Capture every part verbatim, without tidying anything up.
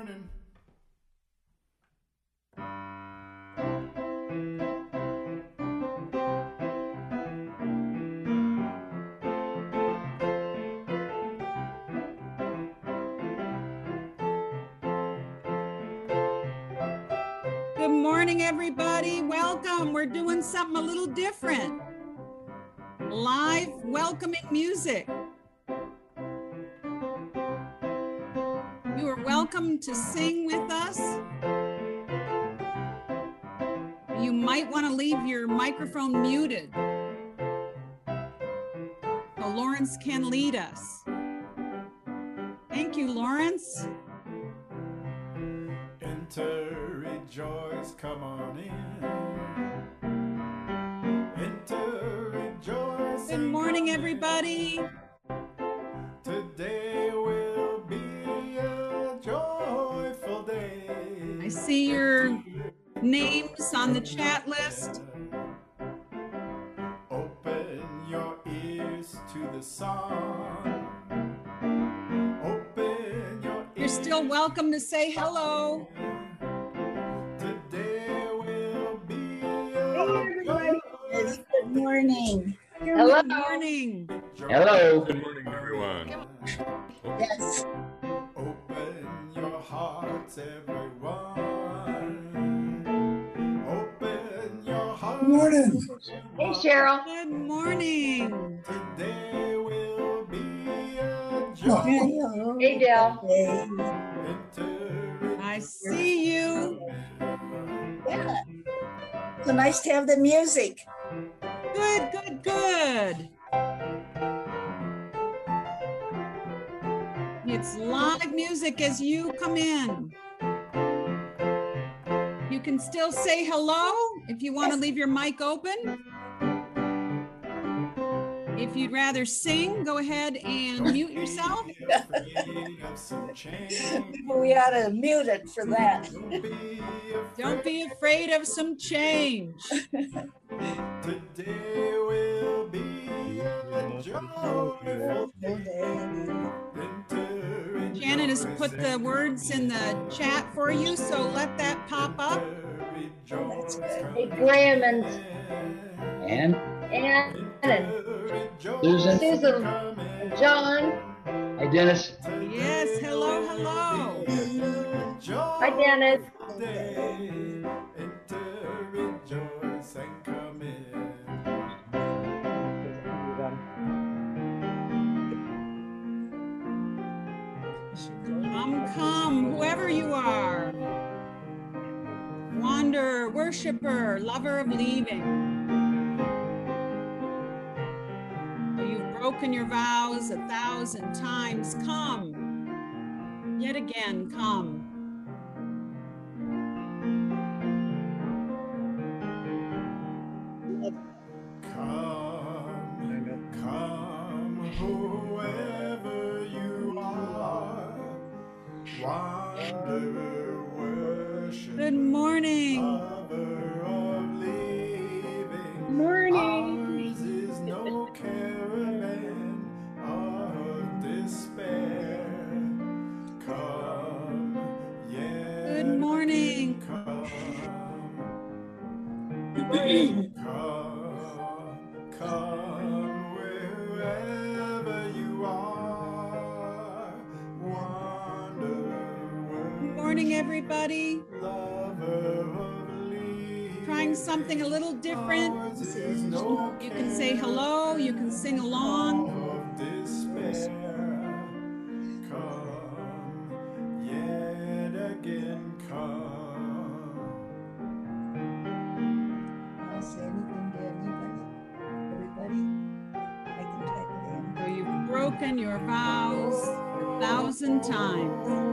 morning. Good morning, everybody. Welcome. We're doing something a little different. Live welcoming music. You are welcome to sing with us. You might want to leave your microphone muted so Lawrence can lead us. Thank you, Lawrence. Enter, rejoice, come on in. Enter, rejoice. Good morning, everybody. Today will be a joyful day. I see your names on the chat list. Open your ears to the song. Open your ears. You're still welcome to say hello. Today will be Hey, everybody. It's good morning. Hello. Good morning. Hello. Good morning, everyone. Yes. Open your hearts, everyone. Open your hearts. Good morning. Hey, Cheryl. Good morning. Today will be a Hello. Hey, Dale. Hey. I see you. Yeah. So nice to have the music. Good, good, good. It's live music as you come in. You can still say hello if you want to leave your mic open. If you'd rather sing, go ahead and mute yourself. We ought to mute it for that. Don't be afraid of some change. Today will be a joyful Janet has put the words in the chat for you, so let that pop up. That's good. Hey, Graham and And Ann and Susan. Susan and John. Hi, Dennis. Yes, hello, hello. Hi, Dennis. Come, come, whoever you are. Wanderer, worshiper, lover of leaving. You've broken your vows a thousand times. Come, yet again, come. Come, come, whoever you are, wanderer, worship, Good morning. lover of leaving. Morning. Ours is no caravan of despair. Come, yet Good morning. come. Morning. Come, come wherever you are. Wanderer, Good morning, everybody. lover of leaving. Trying something a little different. Ours is no You can say hello, you can sing along. of despair. Come, yet again come. I'll say anything to anybody. Everybody. I can type it in. So you've broken your vows a thousand times.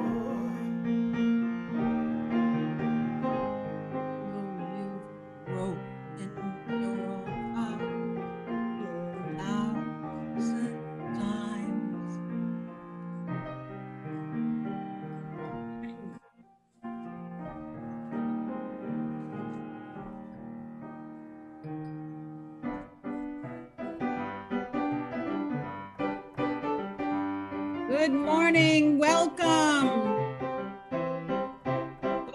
You've broken your vows a thousand times. Good morning, welcome.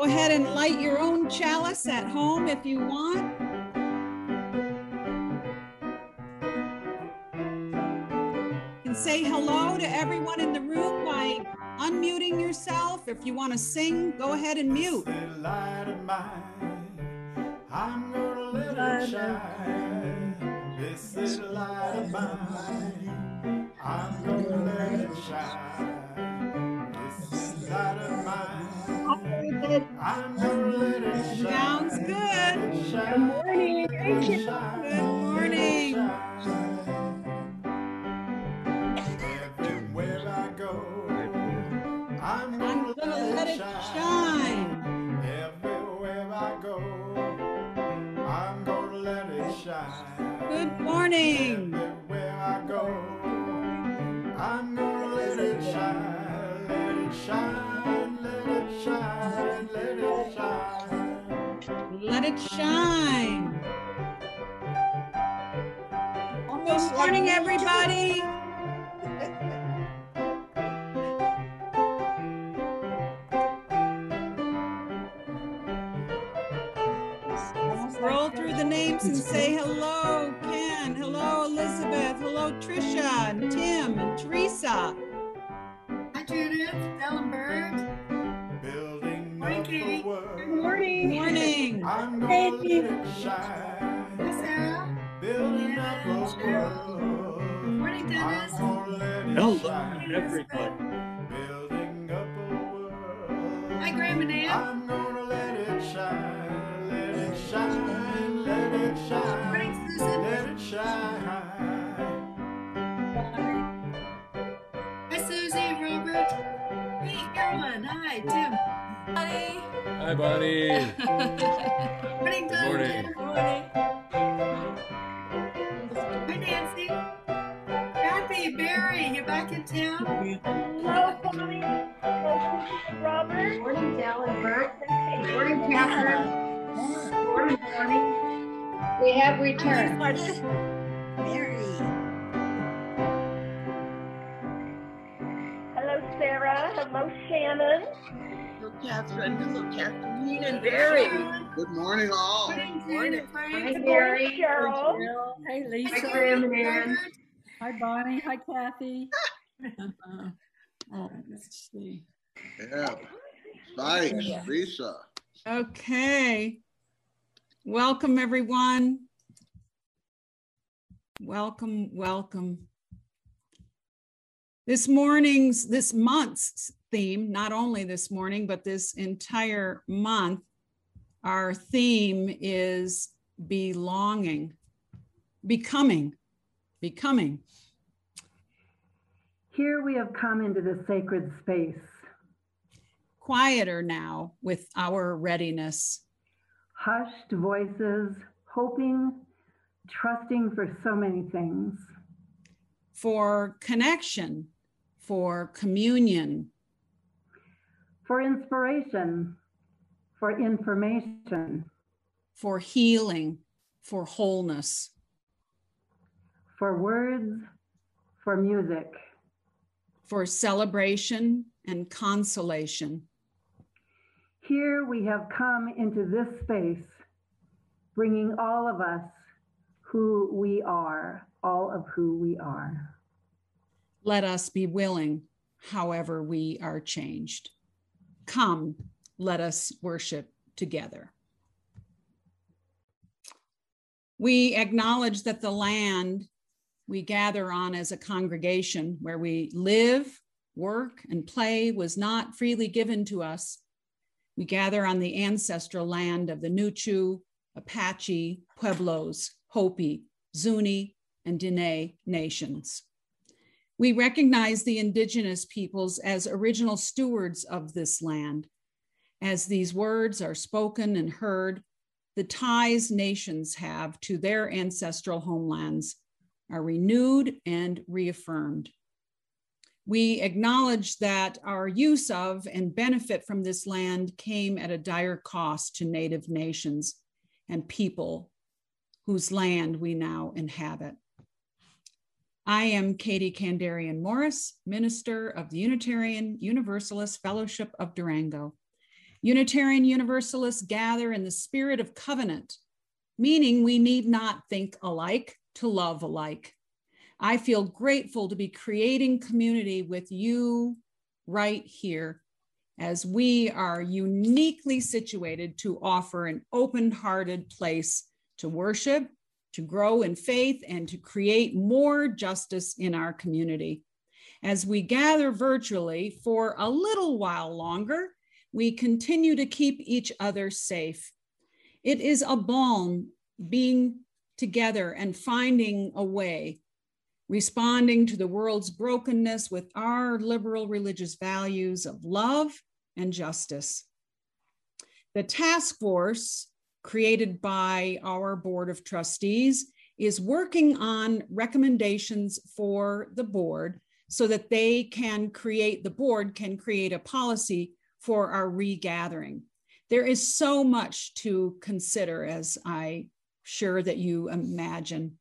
ahead and light your own chalice at home if you want. You can say hello to everyone in the room by unmuting yourself. If you want to sing, go ahead and mute. This light of mine, I'm gonna let it shine. This is light of mine, I'm gonna let it shine. This is light of mine, I'm gonna let it shine. Sounds good. Good morning. Thank you. Good morning. Everywhere I go, I'm I'm gonna let it shine. Everywhere I go, I'm gonna let it shine. Good morning. Everywhere I go, I'm gonna let it shine. Let it shine, let it shine, let it shine. Let it shine. Good morning, everybody. Scroll through the names and say hello, Ken. Hello, Elizabeth. Hello, Trisha and Tim and Teresa. Hi, Judith, Ellenberg. Building Morning, up Katie. the world, Good morning. Morning. I'm gonna Hey, let Steve. it shine. Hi, Sarah. Building Yeah, up a sure. world, Morning, I'm Dennis. gonna let it Hello, shine. everybody. Building up a world, Hi, Graham and Ann. I'm gonna let it shine, let it shine, let it shine, Morning, Susan. let it shine. Hi, Susie, Robert. Hey, Carolyn. Hi, Tim. Hi. Hi, Bonnie. Morning, Good Doug. morning. Morning. Hi, Nancy. Kathy, Barry, you back in town? Hello, Bonnie. Hello, Robert. Morning, Dallenberg. Morning, Catherine. Morning, Bonnie. We have returned. Mary. Hello, Sarah. Hello, Shannon. Hello, Catherine. Hello, Kathleen and Barry. Barry. Good morning, all. Morning, June and Frank. Hi, Barry. Cheryl. Hey, Hi, Lisa. Graham and Ann. Hi, Bonnie. Hi, Kathy. Uh, oh, let's see. Yeah. Nice, Lisa. Okay. Welcome, everyone. Welcome, welcome. This morning's, this month's theme, not only this morning, but this entire month, our theme is belonging, becoming, becoming. Here we have come into the sacred space. Quieter now with our readiness. Hushed voices, hoping, trusting for so many things. For connection, for communion. For inspiration, for information. For healing, for wholeness. For words, for music. For celebration and consolation. Here we have come into this space, bringing all of us who we are, all of who we are. Let us be willing, however we are changed. Come, let us worship together. We acknowledge that the land we gather on as a congregation, where we live, work, and play, was not freely given to us. We gather on the ancestral land of the Nuchu, Apache, Pueblos, Hopi, Zuni, and Diné nations. We recognize the indigenous peoples as original stewards of this land. As these words are spoken and heard, the ties nations have to their ancestral homelands are renewed and reaffirmed. We acknowledge that our use of and benefit from this land came at a dire cost to Native nations and people whose land we now inhabit. I am Katie Kandarian Morris, minister of the Unitarian Universalist Fellowship of Durango, Unitarian Universalists gather in the spirit of covenant, meaning we need not think alike to love alike. I feel grateful to be creating community with you right here, as we are uniquely situated to offer an open-hearted place to worship, to grow in faith, and to create more justice in our community. As we gather virtually for a little while longer, we continue to keep each other safe. It is a balm being together and finding a way, responding to the world's brokenness with our liberal religious values of love and justice. The task force created by our Board of Trustees is working on recommendations for the board so that they can create, the board can create a policy for our regathering. There is so much to consider, as I'm sure that you imagine.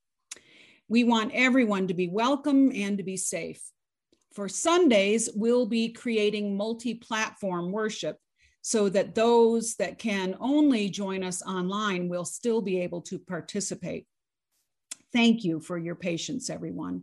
We want everyone to be welcome and to be safe. For Sundays, we'll be creating multi-platform worship so that those that can only join us online will still be able to participate. Thank you for your patience, everyone.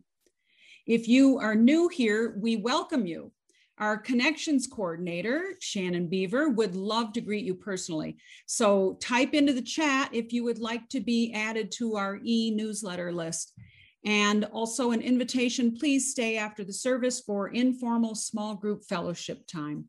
If you are new here, we welcome you. Our connections coordinator, Shannon Beaver, would love to greet you personally. So type into the chat if you would like to be added to our e-newsletter list. And also an invitation, please stay after the service for informal small group fellowship time.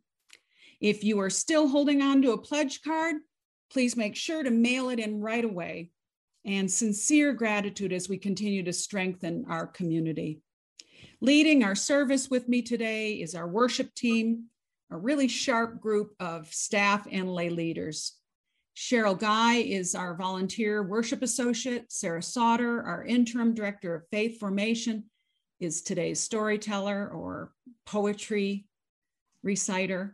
If you are still holding on to a pledge card, please make sure to mail it in right away. And sincere gratitude as we continue to strengthen our community. Leading our service with me today is our worship team, a really sharp group of staff and lay leaders. Cheryl Guy is our volunteer worship associate. Sarah Sauter, our interim director of faith formation, is today's storyteller or poetry reciter.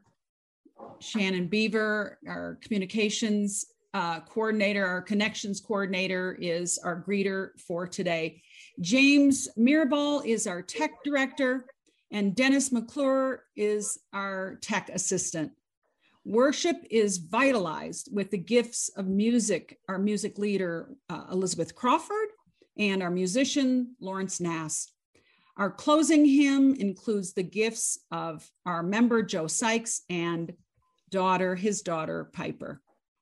Shannon Beaver, our communications uh, coordinator, our connections coordinator, is our greeter for today. James Mirabal is our tech director, and Dennis McClure is our tech assistant. Worship is vitalized with the gifts of music, our music leader, uh, Elizabeth Crawford, and our musician, Lawrence Nass. Our closing hymn includes the gifts of our member, Joe Sykes, and daughter, his daughter, Piper.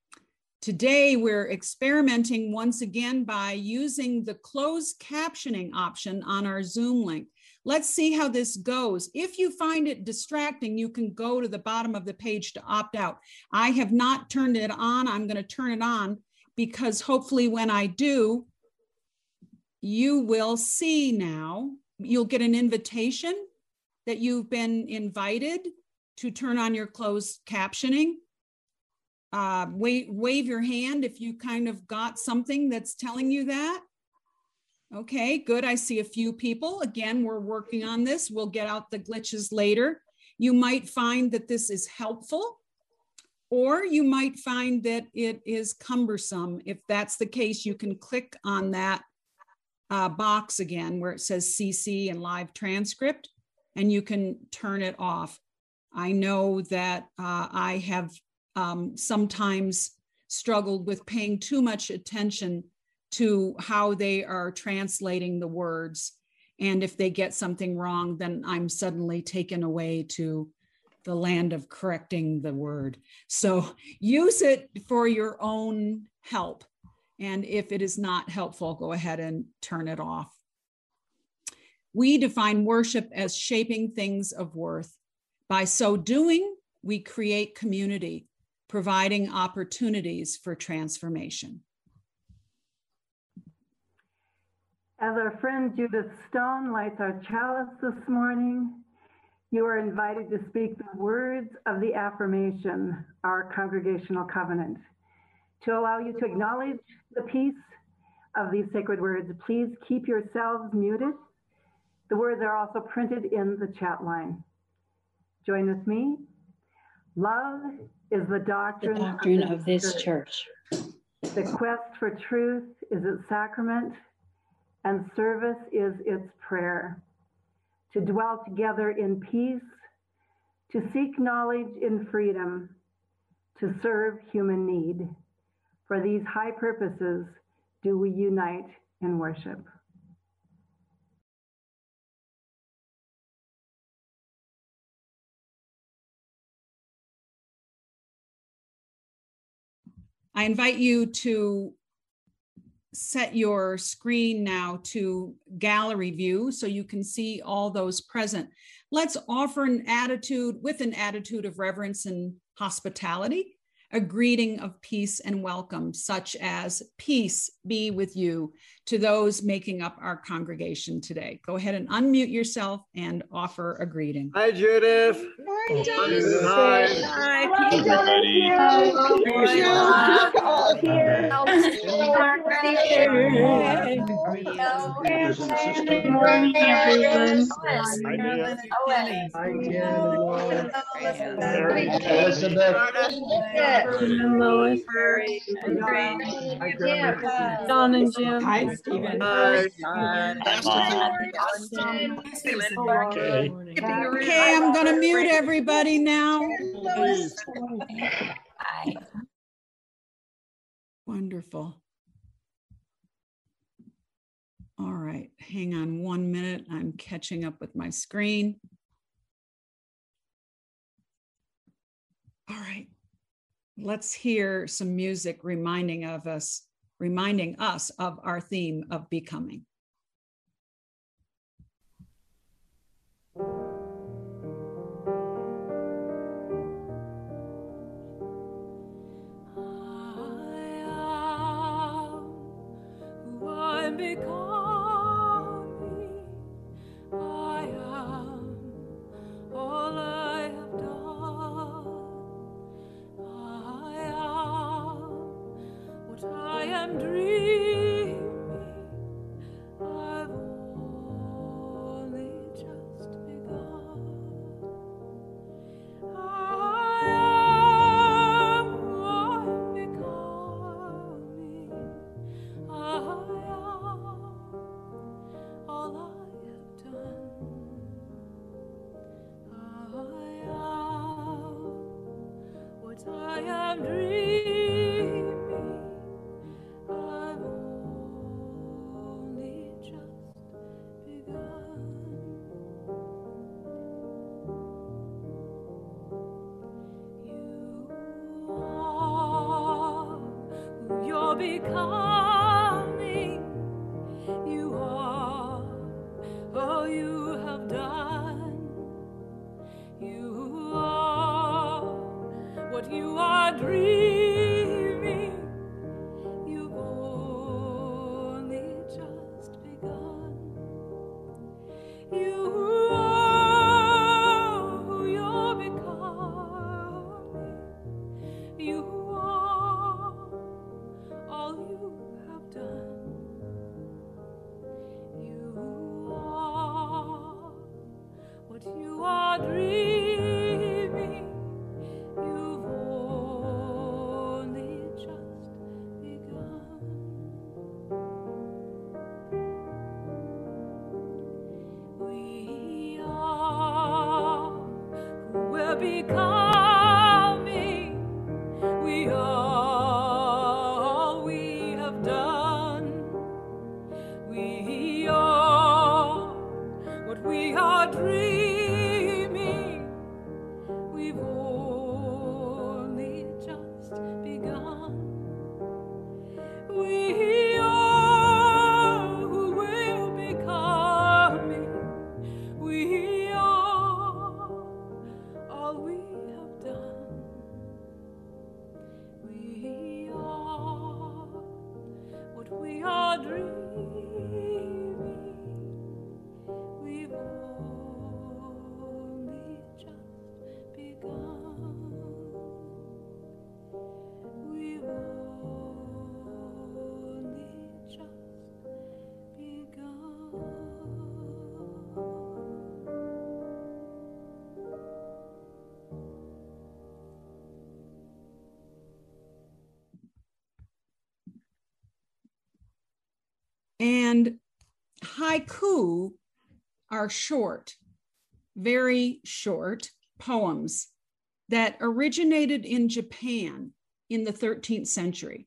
Today, we're experimenting once again by using the closed captioning option on our Zoom link. Let's see how this goes. If you find it distracting, you can go to the bottom of the page to opt out. I have not turned it on. I'm going to turn it on because hopefully when I do, you will see now, you'll get an invitation that you've been invited to turn on your closed captioning. Uh, wave, wave your hand if you kind of got something that's telling you that. Okay, good. I see a few people. Again, we're working on this. We'll get out the glitches later. You might find that this is helpful, or you might find that it is cumbersome. If that's the case, you can click on that uh, box again where it says C C and live transcript, and you can turn it off. I know that uh, I have um, sometimes struggled with paying too much attention to how they are translating the words. And if they get something wrong, then I'm suddenly taken away to the land of correcting the word. So use it for your own help. And if it is not helpful, go ahead and turn it off. We define worship as shaping things of worth. By so doing, we create community, providing opportunities for transformation. As our friend Judith Stone lights our chalice this morning, you are invited to speak the words of the affirmation, our congregational covenant. To allow you to acknowledge the peace of these sacred words, please keep yourselves muted. The words are also printed in the chat line. Join with me. Love is the doctrine, the doctrine of, of this church. church. The quest for truth is its sacrament, and service is its prayer. To dwell together in peace, to seek knowledge in freedom, to serve human need. For these high purposes do we unite in worship. I invite you to set your screen now to gallery view so you can see all those present. Let's offer an attitude with an attitude of reverence and hospitality, a greeting of peace and welcome, such as peace be with you to those making up our congregation today. Go ahead and unmute yourself and offer a greeting. Hi, Judith. Hi, Judith. Hi. Hi, everybody. Good morning, everyone. Elizabeth. Lois. Don and Jim. Hi, Stephen. Hi. Okay, I'm going to mute everybody now. Hi. Wonderful. All right, hang on one minute. I'm catching up with my screen. All right, let's hear some music reminding of us, reminding us of our theme of becoming. I'm becoming, I am all I have done. I am what I am dreaming. I've only just begun. I am who I'm becoming. I all I have done. I am what I am dreaming. I've only just begun. You are who you're becoming. You are all you have done. You are what you are dreaming. You've only just begun. You are who you're becoming. You are all you have done. What you are dreaming, you've only just begun. We are who we're becoming. We are all we have done. We are what we are dreaming. We've only just begun. We are who we're becoming. We are all we have done. We are what we are dreaming. We've only just begun. We've only just begun. And haiku are short, very short poems that originated in Japan in the thirteenth century.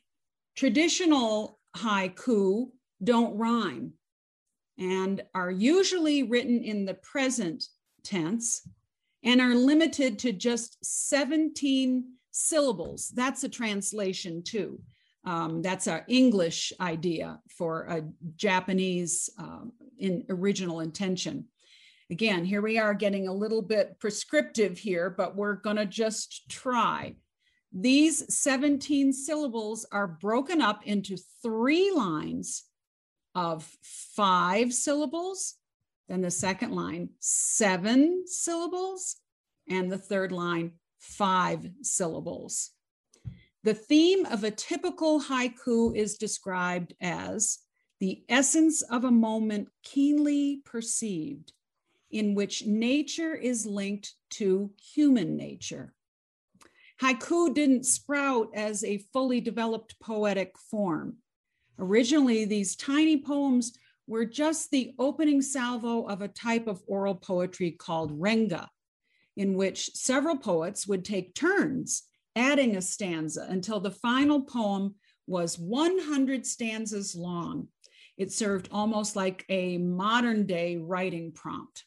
Traditional haiku don't rhyme and are usually written in the present tense and are limited to just seventeen syllables. That's a translation too. Um, that's our English idea for a Japanese um, in original intention. Again, here we are getting a little bit prescriptive here, but we're gonna just try. These seventeen syllables are broken up into three lines of five syllables, then the second line, seven syllables, and the third line, five syllables. The theme of a typical haiku is described as the essence of a moment keenly perceived, in which nature is linked to human nature. Haiku didn't sprout as a fully developed poetic form. Originally, these tiny poems were just the opening salvo of a type of oral poetry called renga, in which several poets would take turns adding a stanza until the final poem was one hundred stanzas long. It served almost like a modern day writing prompt.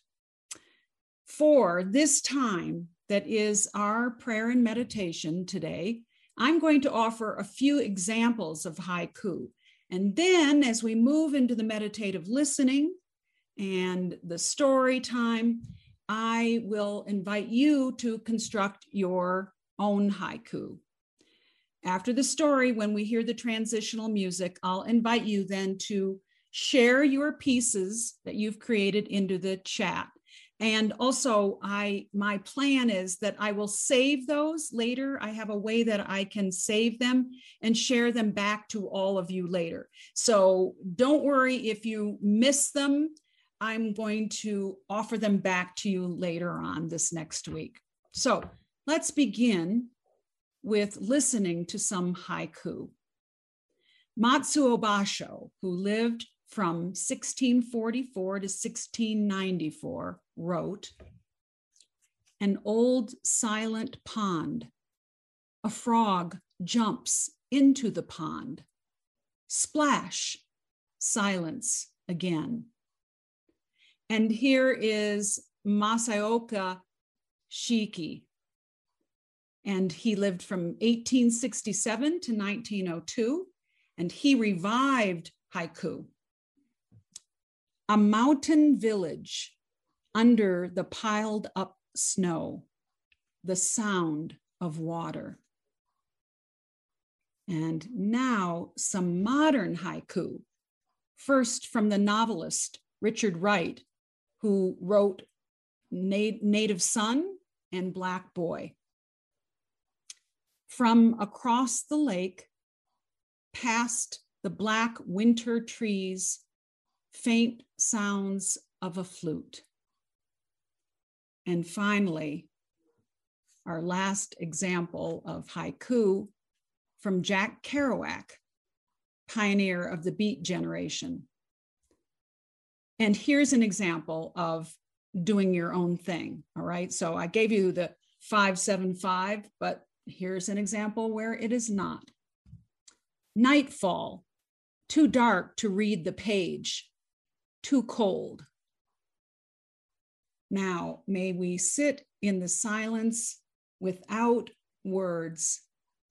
For this time, that is our prayer and meditation today, I'm going to offer a few examples of haiku. And then as we move into the meditative listening and the story time, I will invite you to construct your own haiku. After the story, when we hear the transitional music, I'll invite you then to share your pieces that you've created into the chat. And also, I my plan is that I will save those later. I have a way that I can save them and share them back to all of you later. So don't worry if you miss them. I'm going to offer them back to you later on this next week. So let's begin with listening to some haiku. Matsuo Basho, who lived from sixteen forty-four to sixteen ninety-four, wrote, "An old silent pond. A frog jumps into the pond. Splash, silence again." And here is Masaoka Shiki. And he lived from eighteen sixty-seven to nineteen oh two, and he revived haiku. A mountain village under the piled up snow, the sound of water. And now some modern haiku, first from the novelist Richard Wright, who wrote Na- Native Son and Black Boy. From across the lake, past the black winter trees, faint sounds of a flute. And finally, our last example of haiku from Jack Kerouac, pioneer of the Beat generation. And here's an example of doing your own thing, all right? So I gave you the five, seven, five, but here's an example where it is not. Nightfall, too dark to read the page, too cold. Now, may we sit in the silence without words.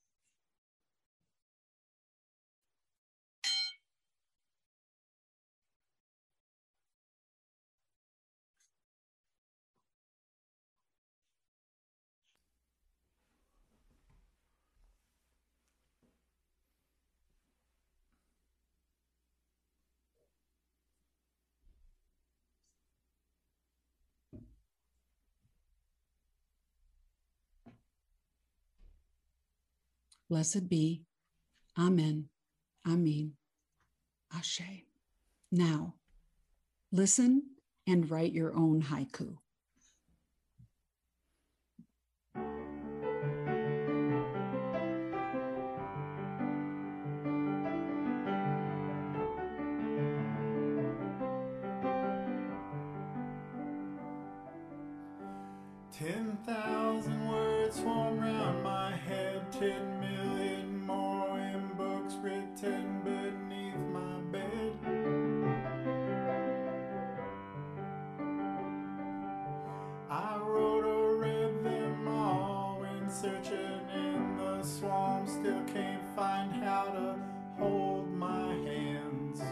Blessed be. Amen. Amen. Ashe. Now, listen and write your own haiku. Ten thousand words ten million more in books written beneath my bed. I wrote or read them all when searching in the swamp, still can't find how to hold my hands.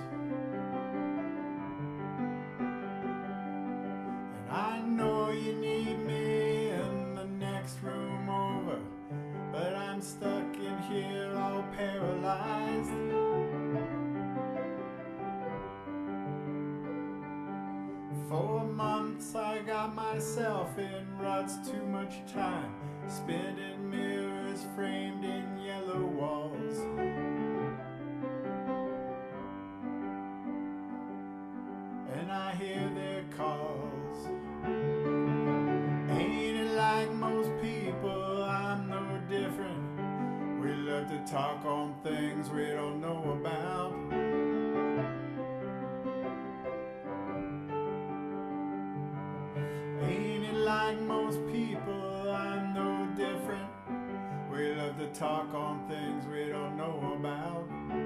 And I know you need me in the next room over, but I'm stuck in here all paralyzed. For months I got myself in ruts, too much time spent in mirrors framed in yellow walls. And I hear their calls. Ain't it like most people, I'm no different. We love to talk on things we don't know about. Ain't it like most people, I'm no different. We love to talk on things we don't know about.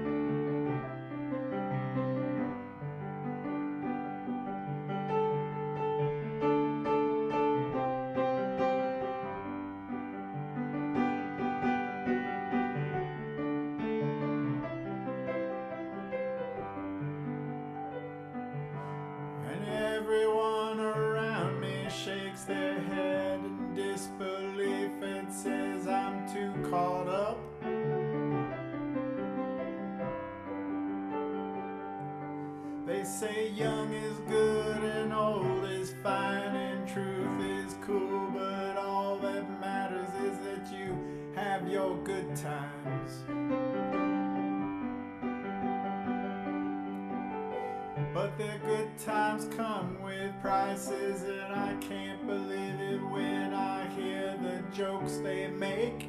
And everyone around me shakes their head in disbelief and says I'm too caught up. They say young is good and old is fine and truth is cool, but all that matters is that you have your good times. But their good times come with prices, and I can't believe it when I hear the jokes they make.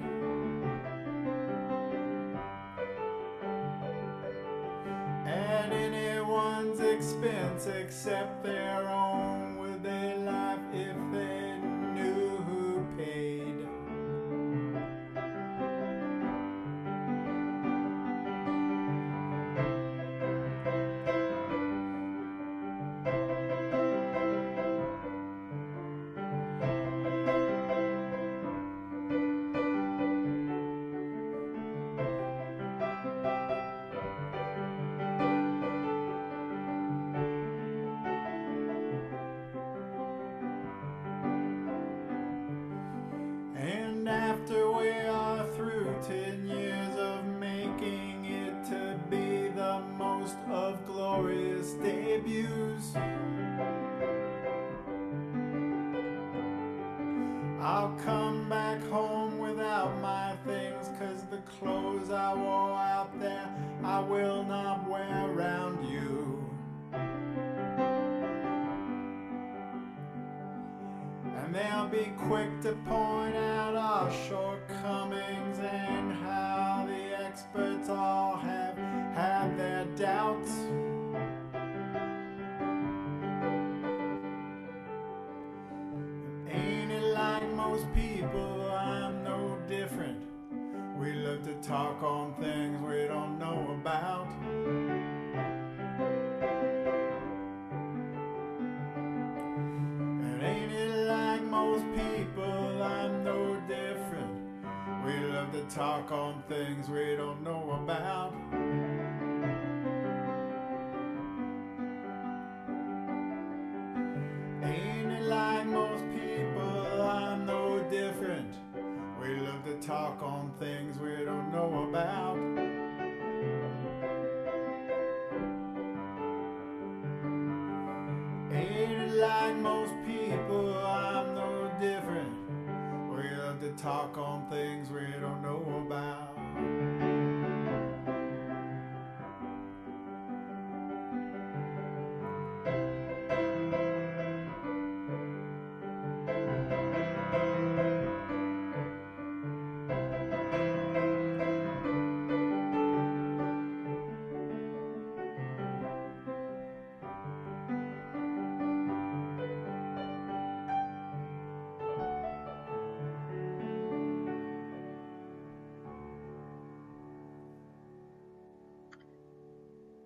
At anyone's expense except their own, would they laugh if they knew who paid? And after we are through ten years of making it to be the most of glorious debuts, I'll come back home without my things, 'cause the clothes I wore out there I will not wear around you. And they'll be quick to point out our shortcomings and how the experts all have had their doubts. Ain't it like most people, I'm no different. We love to talk on things we don't know about. And ain't it like most people, I'm no different. We love to talk on things we don't know about. Ain't it like most people, I'm no different. We love to talk on things we don't know about. Ain't it like most people, I'm no different. We love to talk on things we don't know about.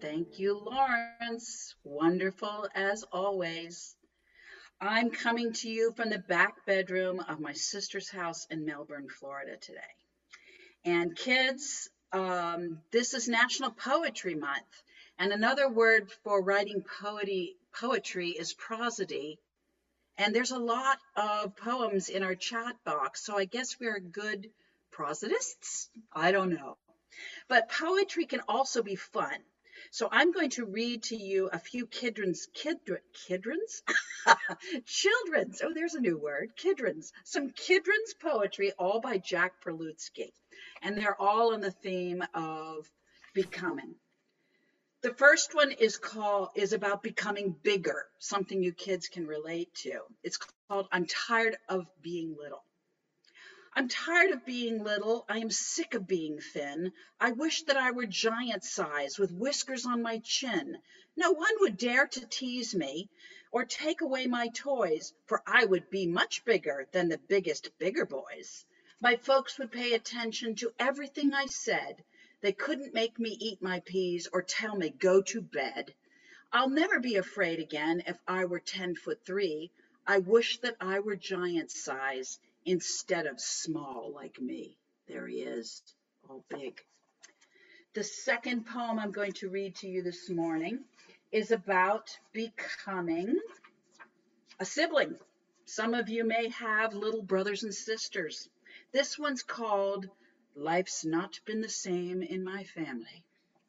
Thank you, Lawrence. Wonderful as always. I'm coming to you from the back bedroom of my sister's house in Melbourne, Florida today. And kids, um, this is National Poetry Month. And another word for writing poetry, poetry is prosody. And there's a lot of poems in our chat box, so I guess we're good prosodists? I don't know. But poetry can also be fun. So I'm going to read to you a few Kidrons, Kidr, Kidrons? Children's, oh, there's a new word, Kidrons. Some Kidrons poetry, all by Jack Prelutsky. And they're all on the theme of becoming. The first one is called, is about becoming bigger, something you kids can relate to. It's called, I'm Tired of Being Little. I'm tired of being little. I am sick of being thin. I wish that I were giant size with whiskers on my chin. No one would dare to tease me or take away my toys, for I would be much bigger than the biggest bigger boys. My folks would pay attention to everything I said. They couldn't make me eat my peas or tell me go to bed. I'll never be afraid again if I were ten foot three. I wish that I were giant size instead of small like me. There he is, all big. The second poem I'm going to read to you this morning is about becoming a sibling. Some of you may have little brothers and sisters. This one's called Life's Not Been the Same in My Family.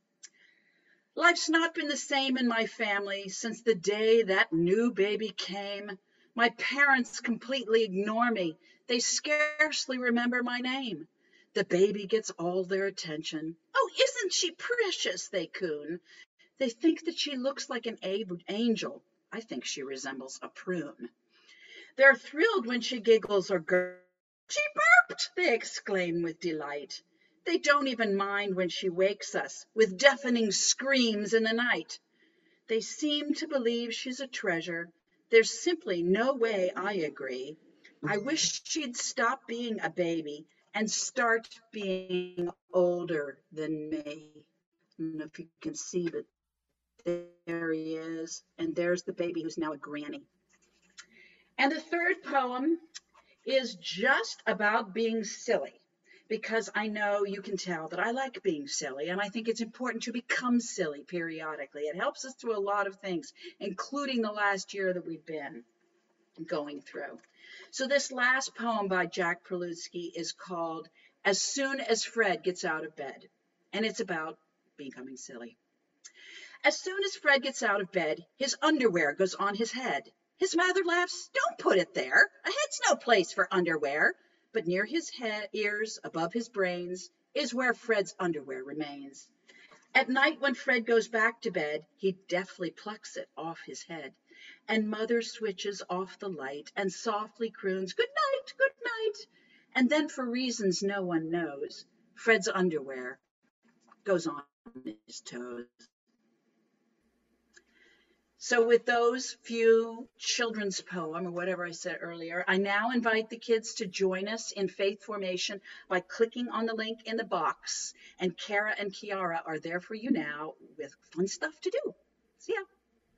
Life's not been the same in my family since the day that new baby came. My parents completely ignore me. They scarcely remember my name. The baby gets all their attention. Oh, isn't she precious, they coon. They think that she looks like an angel. I think she resembles a prune. They're thrilled when she giggles or gurgles. She burped, they exclaim with delight. They don't even mind when she wakes us with deafening screams in the night. They seem to believe she's a treasure. There's simply no way I agree. I wish she'd stop being a baby and start being older than me. I don't know if you can see, but there he is. And there's the baby who's now a granny. And the third poem is just about being silly, because I know you can tell that I like being silly, and I think it's important to become silly periodically. It helps us through a lot of things, including the last year that we've been going through. So this last poem by Jack Prelutsky is called As Soon as Fred Gets Out of Bed, and it's about becoming silly. As soon as Fred gets out of bed, his underwear goes on his head. His mother laughs, "Don't put it there. A head's no place for underwear." But near his head, ears, above his brains, is where Fred's underwear remains. At night when Fred goes back to bed, he deftly plucks it off his head. And Mother switches off the light and softly croons, "Good night, good night." And then for reasons no one knows, Fred's underwear goes on his toes. So with those few children's poem, or whatever I said earlier, I now invite the kids to join us in faith formation by clicking on the link in the box. And Kara and Kiara are there for you now with fun stuff to do. See ya.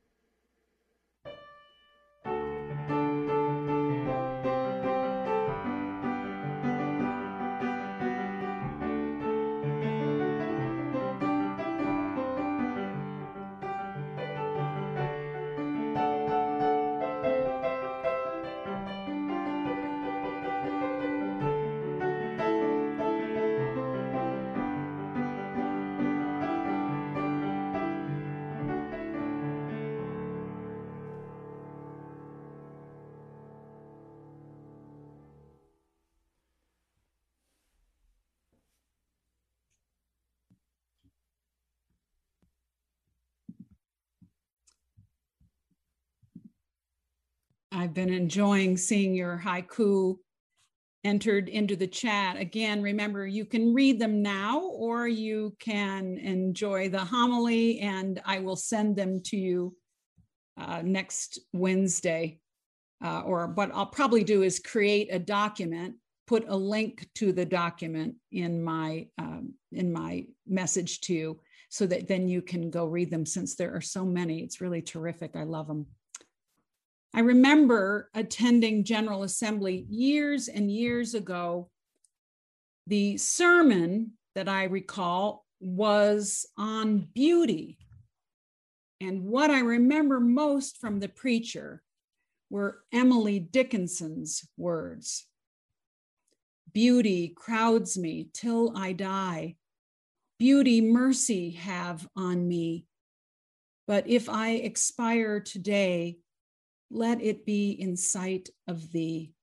I've been enjoying seeing your haiku entered into the chat. Again, remember, you can read them now, or you can enjoy the homily, and I will send them to you uh, next Wednesday. Uh, or what I'll probably do is create a document put a link to the document in my um, in my message to you, so that then you can go read them, since there are so many. It's really terrific. I love them. I remember attending General Assembly years and years ago. The sermon that I recall was on beauty. And what I remember most from the preacher were Emily Dickinson's words. Beauty crowds me till I die. Beauty mercy have on me. But if I expire today, let it be in sight of thee.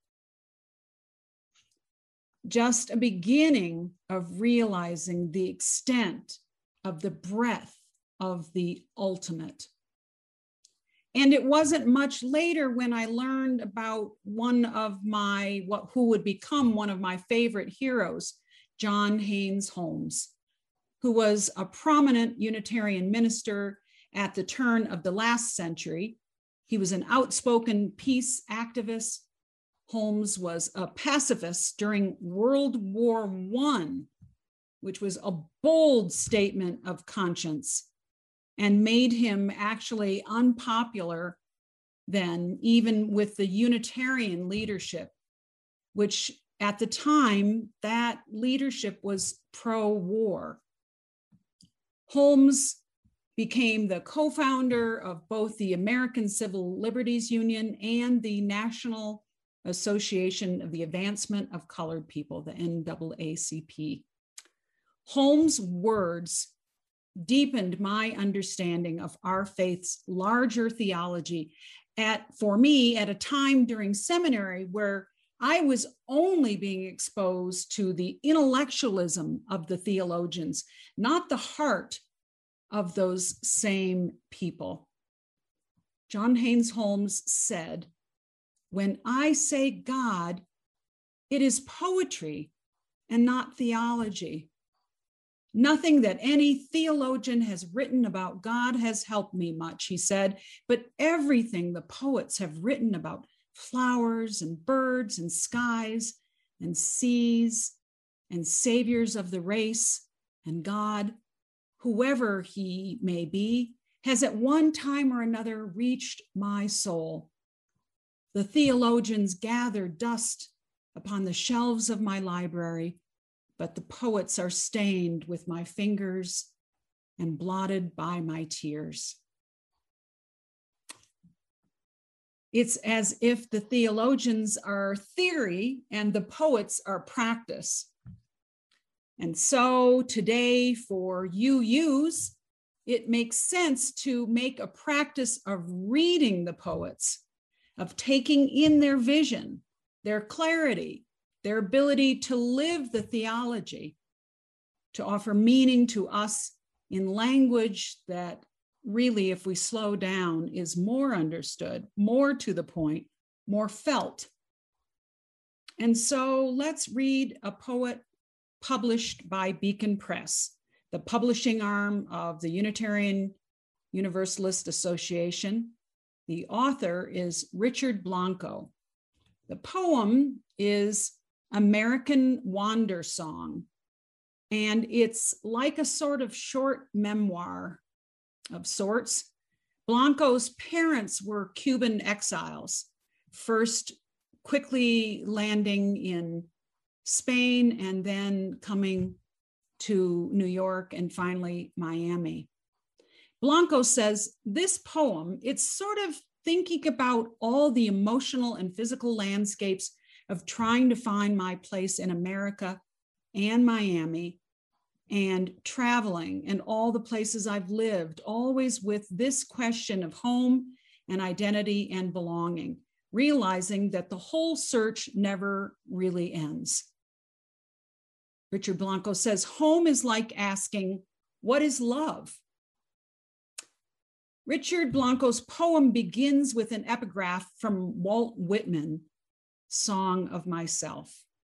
Just a beginning of realizing the extent of the breadth of the ultimate. And it wasn't much later when I learned about one of my, what who would become one of my favorite heroes, John Haynes Holmes, who was a prominent Unitarian minister at the turn of the last century. He was an outspoken peace activist. Holmes was a pacifist during World War One, which was a bold statement of conscience and made him actually unpopular then, even with the Unitarian leadership, which at the time, that leadership was pro-war. Holmes became the co-founder of both the American Civil Liberties Union and the National Association of the Advancement of Colored People, the N double A C P. Holmes' words deepened my understanding of our faith's larger theology at, for me, at a time during seminary where I was only being exposed to the intellectualism of the theologians, not the heart of those same people. John Haynes Holmes said, "When I say God, it is poetry and not theology. Nothing that any theologian has written about God has helped me much," he said, "but everything the poets have written about flowers and birds and skies and seas and saviors of the race and God, whoever he may be, has at one time or another reached my soul. The theologians gather dust upon the shelves of my library, but the poets are stained with my fingers and blotted by my tears." It's as if the theologians are theory and the poets are practice. And so today for U Us, it makes sense to make a practice of reading the poets, of taking in their vision, their clarity, their ability to live the theology, to offer meaning to us in language that really, if we slow down, is more understood, more to the point, more felt. And so let's read a poet published by Beacon Press, the publishing arm of the Unitarian Universalist Association. The author is Richard Blanco. The poem is American Wander Song, and it's like a sort of short memoir of sorts. Blanco's parents were Cuban exiles, first quickly landing in Spain and then coming to New York and finally Miami. Blanco says this poem, it's sort of thinking about all the emotional and physical landscapes of trying to find my place in America and Miami and traveling and all the places I've lived, always with this question of home and identity and belonging, realizing that the whole search never really ends. Richard Blanco says, home is like asking, what is love? Richard Blanco's poem begins with an epigraph from Walt Whitman, Song of Myself.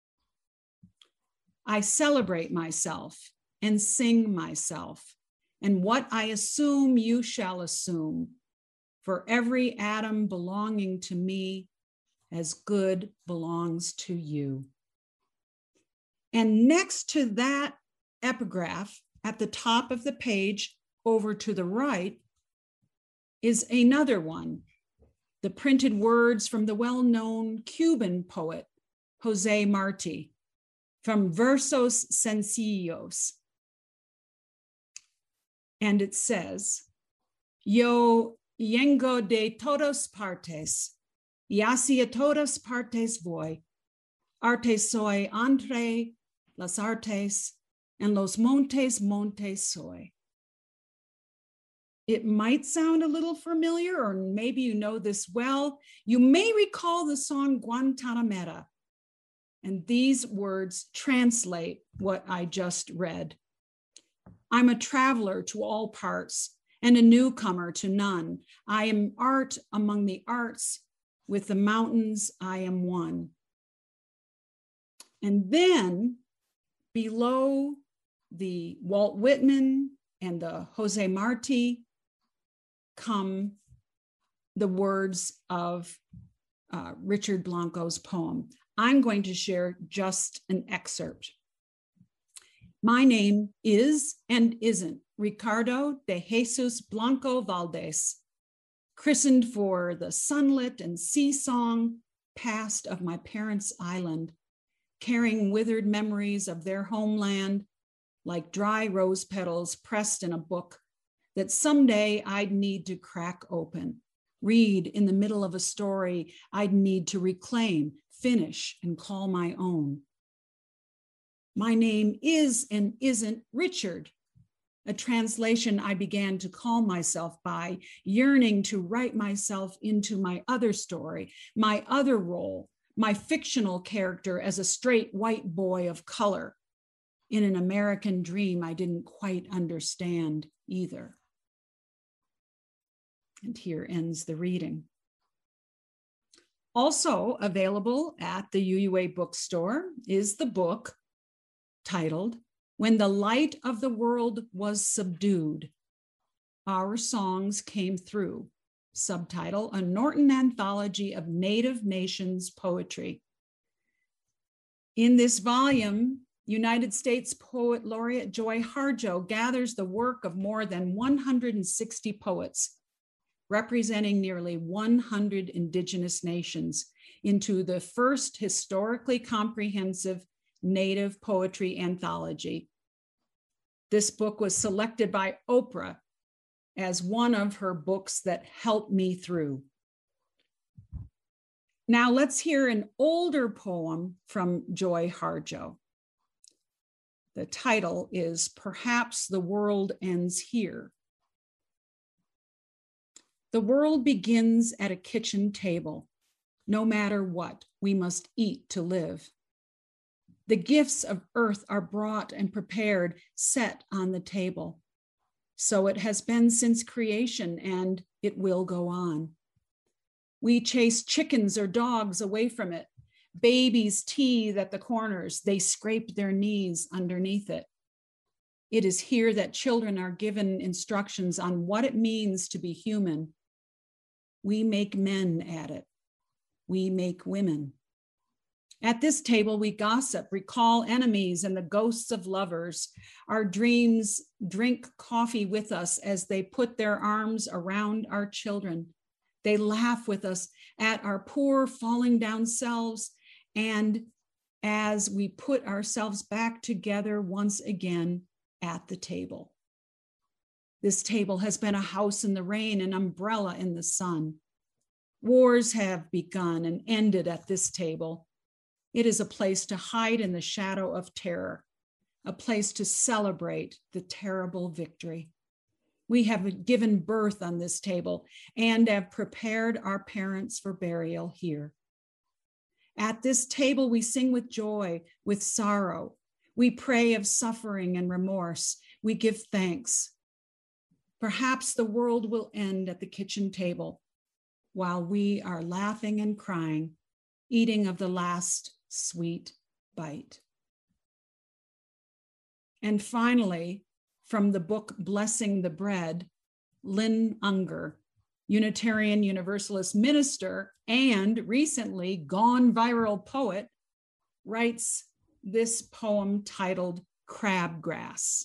I celebrate myself and sing myself, and what I assume you shall assume, for every atom belonging to me as good belongs to you. And next to that epigraph at the top of the page over to the right is another one, the printed words from the well-known Cuban poet, Jose Marti, from Versos Sencillos. And it says, Yo vengo de todas partes, y hacia todas partes voy. Arte soy entre las artes, en los montes, montes soy. It might sound a little familiar, or maybe you know this well. You may recall the song Guantanamera, and these words translate what I just read. I'm a traveler to all parts and a newcomer to none. I am art among the arts. With the mountains, I am one. And then below the Walt Whitman and the Jose Marti come the words of uh, Richard Blanco's poem. I'm going to share just an excerpt. My name is and isn't Ricardo de Jesus Blanco Valdez, christened for the sunlit and sea-song past of my parents' island, carrying withered memories of their homeland like dry rose petals pressed in a book that someday I'd need to crack open, read in the middle of a story I'd need to reclaim, finish, and call my own. My name is and isn't Richard, a translation I began to call myself by, yearning to write myself into my other story, my other role, my fictional character as a straight white boy of color in an American dream I didn't quite understand either. And here ends the reading. Also available at the U U A bookstore is the book titled When the Light of the World Was Subdued, Our Songs Came Through, subtitle, A Norton Anthology of Native Nations Poetry. In this volume, United States Poet Laureate Joy Harjo gathers the work of more than one hundred sixty poets, representing nearly one hundred indigenous nations, into the first historically comprehensive Native poetry anthology. This book was selected by Oprah as one of her books that helped me through. Now let's hear an older poem from Joy Harjo. The title is Perhaps the World Ends Here. The world begins at a kitchen table. No matter what, we must eat to live. The gifts of earth are brought and prepared, set on the table. So it has been since creation, and it will go on. We chase chickens or dogs away from it. Babies teethe at the corners. They scrape their knees underneath it. It is here that children are given instructions on what it means to be human. We make men at it. We make women. At this table, we gossip, recall enemies and the ghosts of lovers. Our dreams drink coffee with us as they put their arms around our children. They laugh with us at our poor falling down selves, and as we put ourselves back together once again at the table. This table has been a house in the rain, an umbrella in the sun. Wars have begun and ended at this table. It is a place to hide in the shadow of terror, a place to celebrate the terrible victory. We have given birth on this table and have prepared our parents for burial here. At this table, we sing with joy, with sorrow. We pray of suffering and remorse. We give thanks. Perhaps the world will end at the kitchen table while we are laughing and crying, eating of the last sweet bite. And finally, from the book Blessing the Bread, Lynn Unger, Unitarian Universalist minister and recently gone viral poet, writes this poem titled Crabgrass.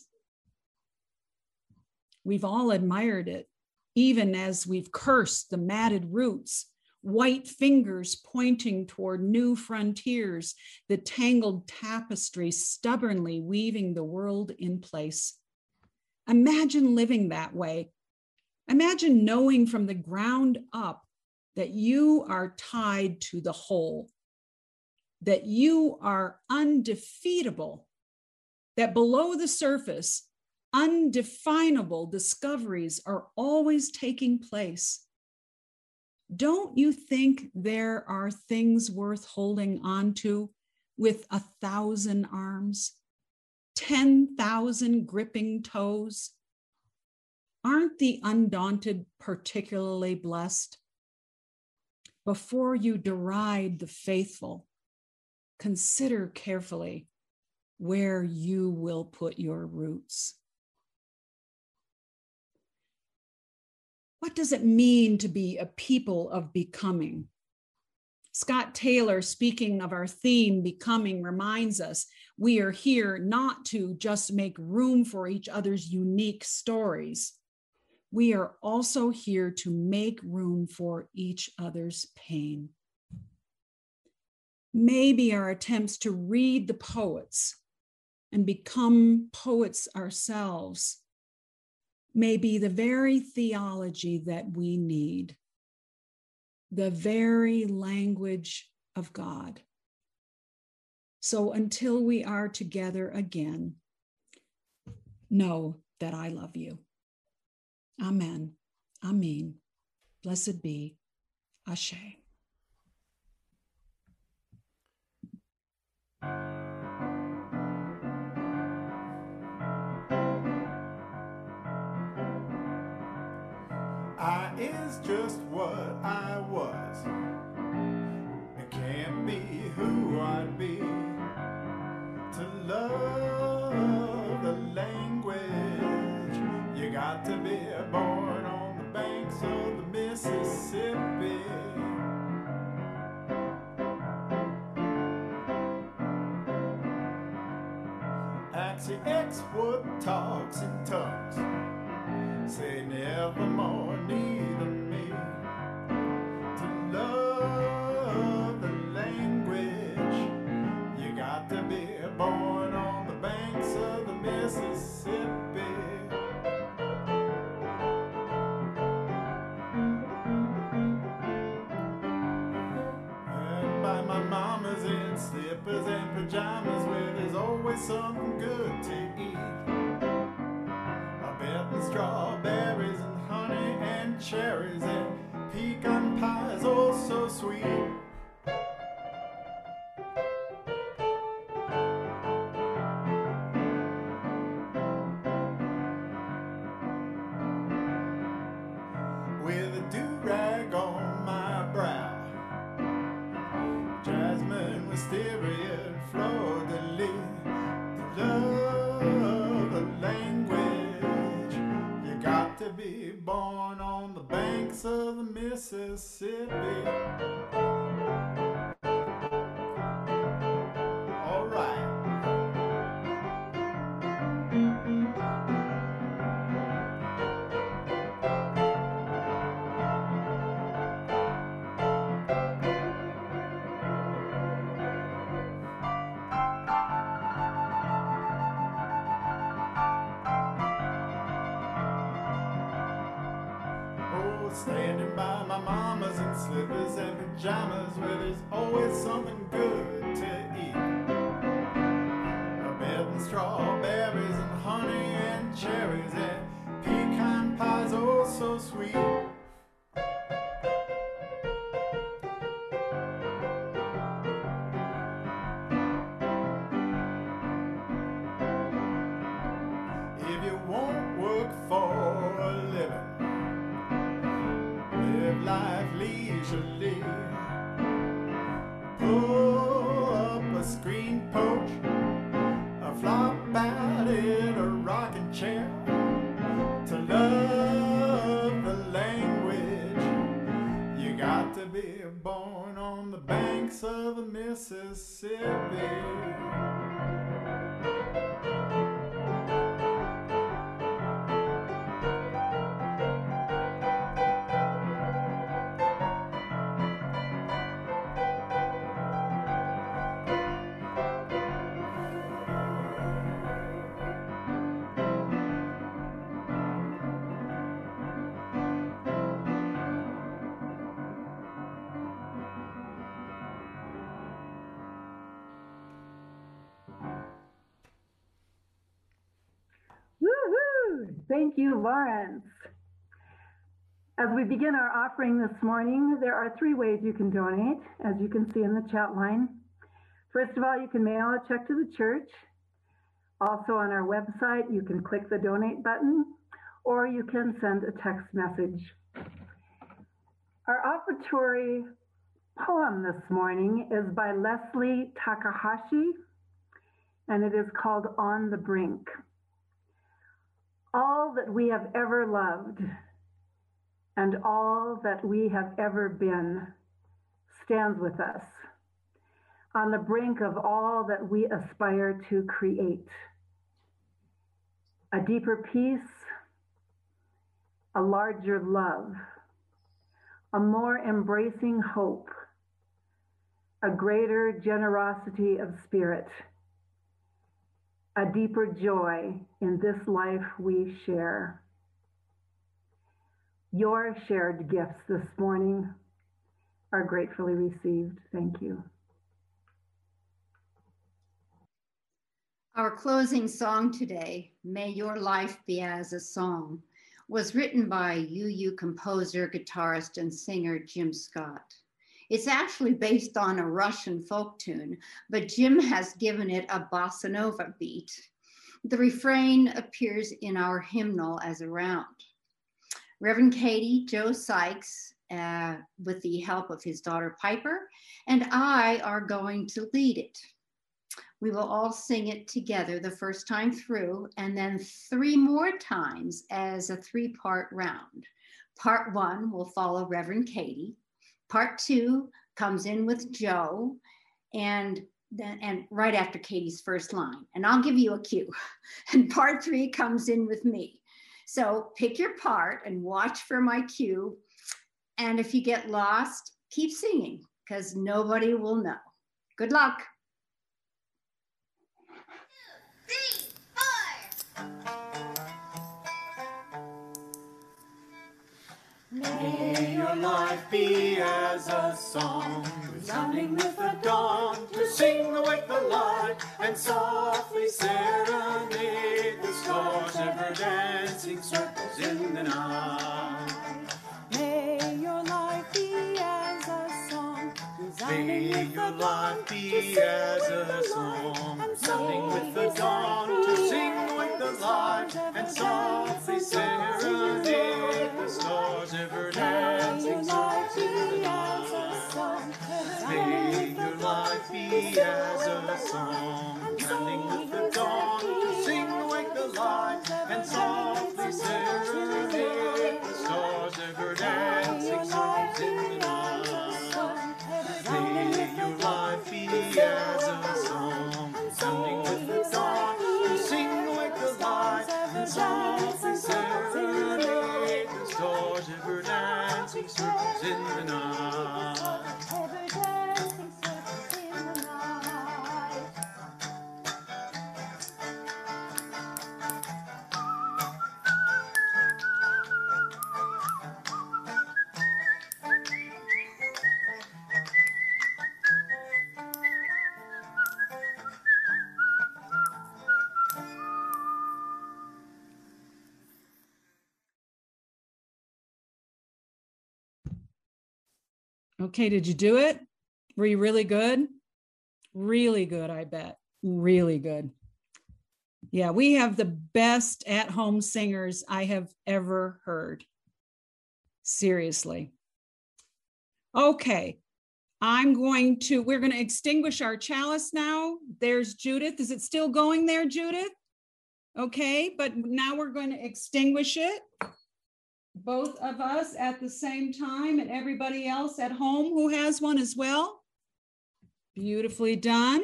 We've all admired it, even as we've cursed the matted roots, white fingers pointing toward new frontiers, the tangled tapestry stubbornly weaving the world in place. Imagine living that way. Imagine knowing from the ground up that you are tied to the whole, that you are undefeatable, that below the surface, undefinable discoveries are always taking place. Don't you think there are things worth holding on to with a thousand arms, ten thousand gripping toes? Aren't the undaunted particularly blessed? Before you deride the faithful, consider carefully where you will put your roots. What does it mean to be a people of becoming? Scott Taylor, speaking of our theme, becoming, reminds us we are here not to just make room for each other's unique stories. We are also here to make room for each other's pain. Maybe our attempts to read the poets and become poets ourselves may be the very theology that we need, the very language of God. So until we are together again, know that I love you. Amen. Amen. Blessed be. Ashe. I is just what I was. It can't be who I'd be. To love the language, you got to be born on the banks of the Mississippi. Axie X wood talks in tongues, say nevermore neither me. To love the language, you got to be born on the banks of the Mississippi. And by my mama's in slippers and pajamas where there's always something good to eat. And strawberries and honey and cherries and pecan pies, oh so sweet. With a do-rag on my brow, jasmine, wisteria, and fleur-de-lis, to love the language, got to be born on the banks of the Mississippi. All right. Standing by my mama's in slippers and pajamas where there's always something good to eat. A bed and strawberries and honey and cherries and pecan pies, oh so sweet. If you won't work for a living, live life leisurely, pull up a screen porch, a flop out in a rocking chair. To love the language, you got to be born on the banks banks of the Mississippi. Woohoo! Thank you, Lawrence. As we begin our offering this morning, there are three ways you can donate, as you can see in the chat line. First of all, you can mail a check to the church. Also on our website, you can click the donate button, or you can send a text message. Our offertory poem this morning is by Leslie Takahashi, and it is called On the Brink. All that we have ever loved and all that we have ever been stands with us on the brink of all that we aspire to create. A deeper peace, a larger love, a more embracing hope, a greater generosity of spirit, a deeper joy in this life we share. Your shared gifts this morning are gratefully received. Thank you. Our closing song today, May Your Life Be As a Song, was written by U U composer, guitarist, and singer Jim Scott. It's actually based on a Russian folk tune, but Jim has given it a bossa nova beat. The refrain appears in our hymnal as a round. Reverend Katie, Joe Sykes, uh, with the help of his daughter Piper, and I are going to lead it. We will all sing it together the first time through, and then three more times as a three-part round. Part one will follow Reverend Katie. Part two comes in with Joe, and then and right after Katie's first line. And I'll give you a cue. And part three comes in with me. So pick your part and watch for my cue. And if you get lost, keep singing, because nobody will know. Good luck. May your life be as a song, resounding with the dawn, to sing awake the light and softly serenade the stars ever dancing circles in the night. May your life be as a song, May your life be as a song, resounding with the dawn, to sing awake the light and softly serenade the stars ever dancing circles in the night. May your life be as a song, sounding with the dawn, to sing awake the light and softly serenade the stars ever dancing circles in the night. May your life be as a song, sounding with the dawn, to sing awake the light and softly serenade the stars ever dancing circles in the night. Okay, did you do it? Were you really good? Really good, I bet. Really good. Yeah, we have the best at-home singers I have ever heard. Seriously. Okay, I'm going to, we're going to extinguish our chalice now. There's Judith. Is it still going there, Judith? Okay, but now we're going to extinguish it. Both of us at the same time, and everybody else at home who has one as well. Beautifully done.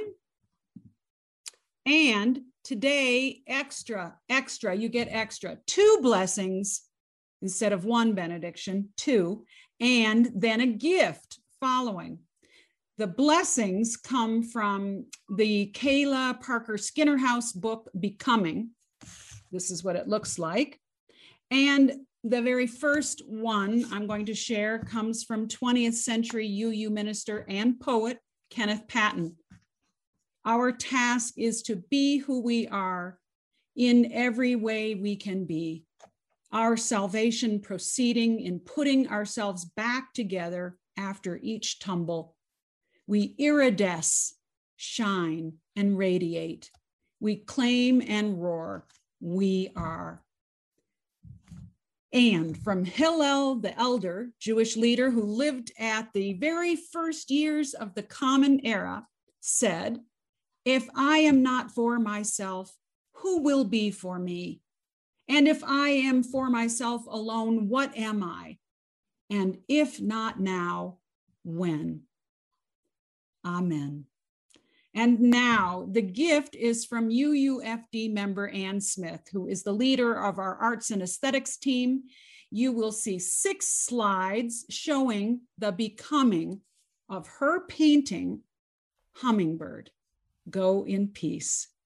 And today, extra, extra, you get extra. Two blessings instead of one benediction, two, and then a gift following. The blessings come from the Kayla Parker Skinner House book, Becoming. This is what it looks like. And the very first one I'm going to share comes from twentieth century U U minister and poet, Kenneth Patton. Our task is to be who we are in every way we can be. Our salvation proceeding in putting ourselves back together after each tumble. We iridesce, shine, and radiate. We claim and roar. We are. And from Hillel the Elder, Jewish leader who lived at the very first years of the Common Era, said, "If I am not for myself, who will be for me? And if I am for myself alone, what am I? And if not now, when?" Amen. And now the gift is from U U F D member Ann Smith, who is the leader of our arts and aesthetics team. You will see six slides showing the becoming of her painting, Hummingbird. Go in peace.